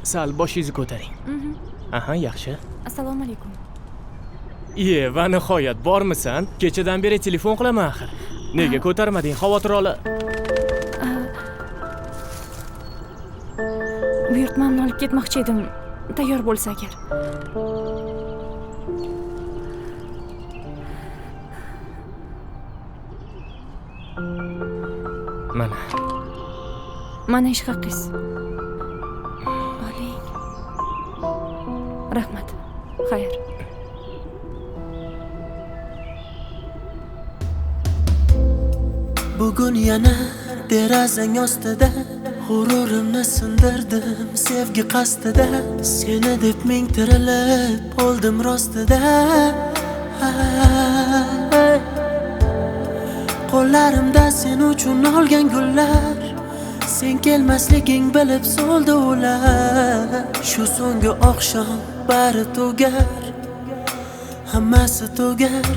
Sal boshingizni ko'taring. Aha, yaxshi. Assalomu alaykum. Va nihoyat bormisan? Kechadan beri telefon qilaman axir. Nega ko'tarmading? Xavotir ola. Buyurtmamni olib ketmoqchi edim. Tayyor bo'lsa agar. Mana ish haqingiz. Oling. Rahmat. Xayr. Bugun yana derazang ostida g'ururimni sindirdim sevgi qasdida. Seni deb ming tirilib oldim rostida. Qo'llarimda sen uchun olgan gullar, sen kelmasliging bilib so'ldi ular. Shu so'nggi oqshom bari tugar, hammasi tugar.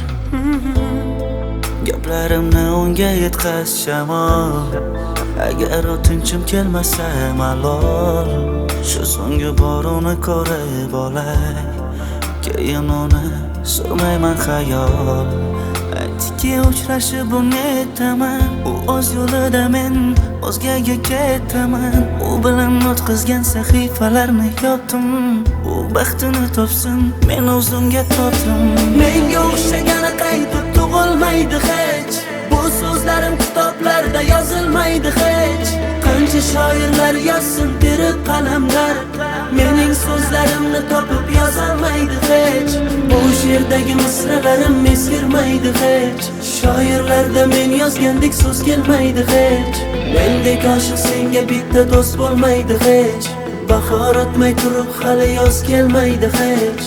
Gaplarimni unga yetkaz shamol, agar o'tinchim kelmasa malol. Shu so'nggi bor uni ko'rib olay, keyin uni surmayman xayol. Aytdiki uchrashib unetaman, u o'z yo'lida men o'zgaga ketaman. U bilan o'tkazgan sahifalarni yopdim, u baxtini topsin men o'zimga topdim. Menga o'xshagani qaytib tug'ilmaydi hech, bu so'zlarim kitoblarda yozilmaydi hech. Qancha shoirlar yozsin terib qalamlar, mening so'zlarimni topib yozolmaydi hech. Bu she'rdagi misralarim eskirmaydi hech, shoirlarda men yozgandek so'z kelmaydi hech. Mendek oshiq senga bitta do'st bo'lmaydi hech, bahor o'tmay turib hali yoz kelmaydi hech.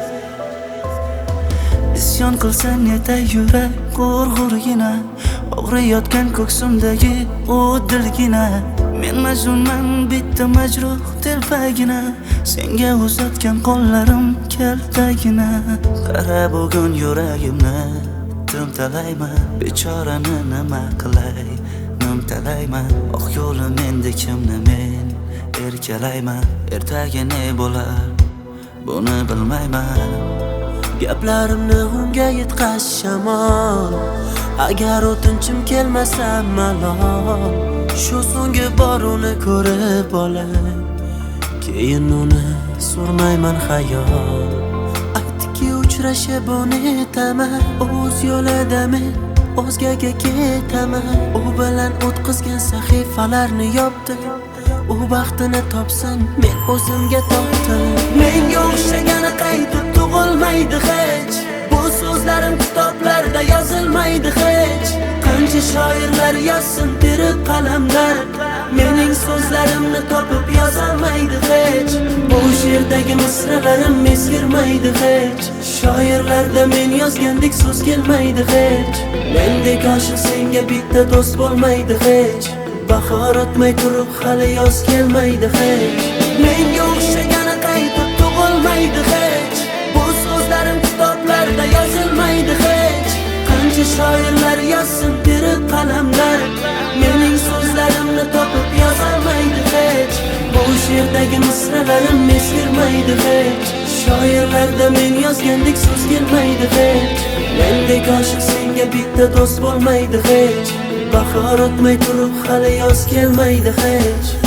Isyon qilsang yetay yurak g'urg'urgina, og'riyotgan ko'ksimdagi u dilgina. Men majnunman bitta majruh telpagina, senga uzatgan qo'llarim kaltagina. Qara bugun yuragimni timtalayman, bechorani nima qilay nimtalayman. Oq yo'li menda kimni men erkalayman, ertaga ne bo'lar buni bilmayman. Gaplarimni unga yetkaz shamol, agar o'tinchim kelmasa malol. Shu so'nggi bor uni ko'rib olay, keyin uni surmayman xayol. Aytdiki uchrashib unetaman, o'z yo'lida men o'zgaga ketaman. U bilan o'tkazgan sahifalarni yopdim, u baxtini topsin men o'zimga topdim. Menga o'xshagani qaytib tug'ilmaydi hech, bu so'zlarim kitoblarda yozilmaydi hech. Qancha shoirlar yozsin terib qalamlar, mening so'zlarimni topib yozolmaydi hech. Bu she'rdagi misralarim eskirmaydi hech, shoirlarda men yozgandek so'z kelmaydi hech. Mendek oshiq senga bitta do'st bo'lmaydi hech, bahor o'tmay turib hali yoz kelmaydi hech. Menga o'xshagani qaytib tug'ilmaydi hech, bu so'zlarim kitoblarda yozilmaydi hech. Qancha shoirlar yozsin terib qalamlar, mening so'zlarimni topib yozolmaydi hech. Bu she'rdagi misralarim eskirmaydi hech, shoirlarda men yozgandek so'z kelmaydi hech. Mendek oshiq senga bitta do'st bo'lmaydi hech, bahor o'tmay turib hali yoz kelmaydi hech.